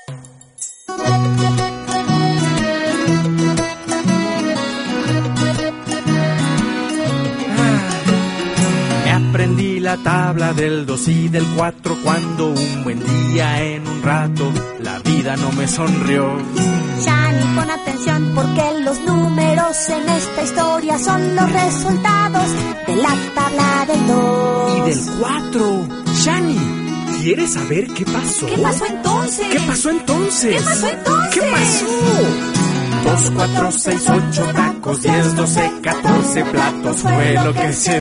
Aprendí la tabla del 2 y del 4 cuando un buen día en un rato la vida no me sonrió. Shani, pon atención porque los números en esta historia son los resultados de la tabla del 2 y del 4. Shani, ¿quieres saber qué pasó? ¿Qué pasó entonces? ¿Qué pasó entonces? ¿Qué pasó entonces? ¿Qué pasó? 2, 4, 6, 8 tacos, 10, 12, 14 platos fue lo que se